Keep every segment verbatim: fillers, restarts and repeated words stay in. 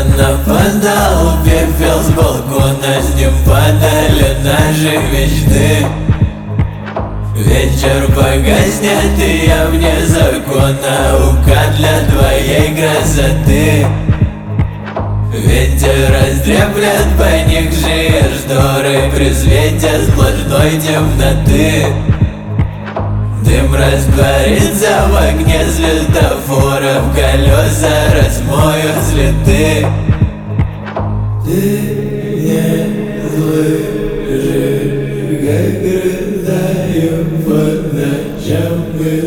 нападал, пепел с балкона, с ним падали наши мечты. Вечер погаснет, и я вне закона, укат для твоей красоты. Ветер раздреплет поникшие шторы при свете сплошной темноты. Дым растворится в огне светофоров, колеса размоют следы. Ты не слышишь, как рыдаю по ночам, и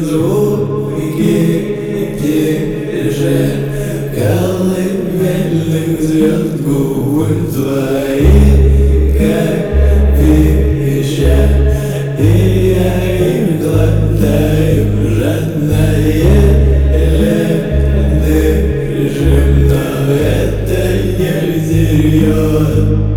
звуки тише колыбельных звезд губы твои, как пища, и я им глотаю жадно, еле дышим, но это не всерьез.